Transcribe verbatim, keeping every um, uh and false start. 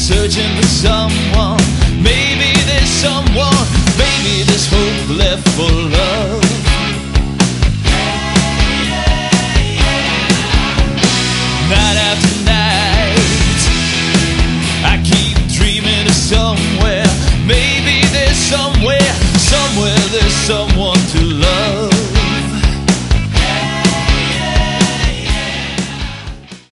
searching for someone. Maybe there's someone, maybe there's hope left for love.